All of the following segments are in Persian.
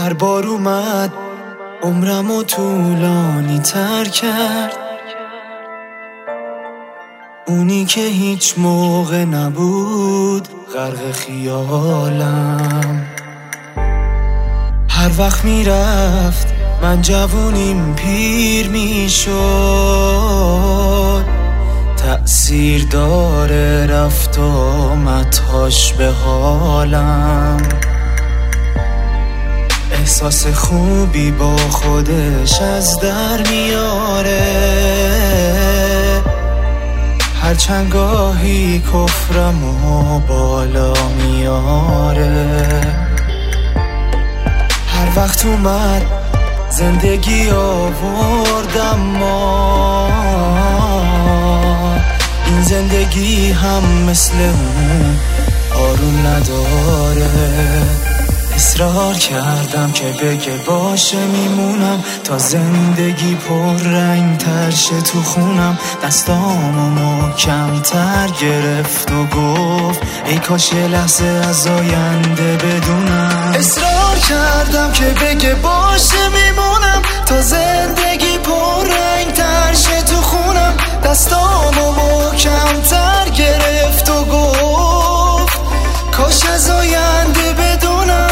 هر بار اومد عمرمو طولانی تر کرد، اونی که هیچ موقع نبود غرق خیالم. هر وقت میرفت من جوونیم پیر میشد، تأثیر داره رفت آمدهاش به حالم. احساس خوبی با خودش از در میاره، هرچند گاهی کفرمو بالا میاره. هر وقت اومد زندگی آوردم ما، این زندگی هم مثل اون آروم نداره. اصرار کردم که بگه باشه میمونم تا زندگی پر رنگ تر شه تو خونم. دستامو محکم تر گرفت و گفت ای کاش یه لحظه از آینده بدونم. اصرار کردم که بگه باشه میمونم تا زندگی پر رنگ تر شه تو خونم. دستامو محکم تر گرفت و گفت کاش از آینده بدونم.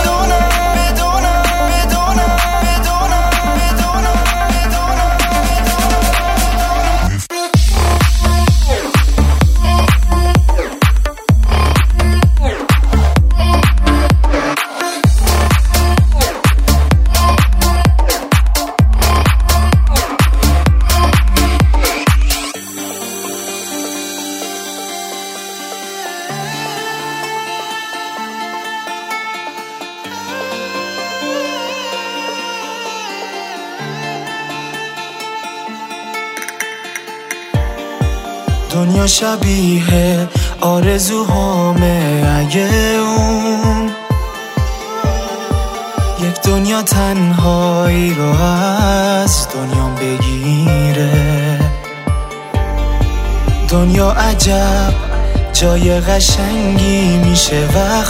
دنیا شبیه آرزوهامه اگه اون یک دنیا تنهایی رو از دنیام بگیره. دنیا عجب جای قشنگی میشه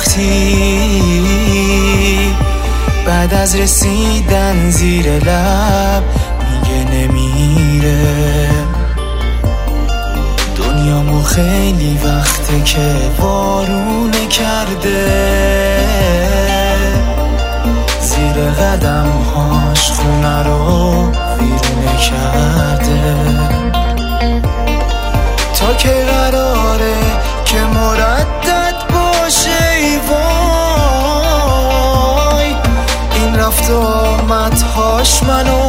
وقتی بعد از رسیدن زیر لب میگه نمیره. دنیامو خیلی وقته که وارونه کرده، زیر قدمهاش خونه رو ویرونه کرده. تا که قراره که مردد باشه ای وای، این رفت و آمدهاش منو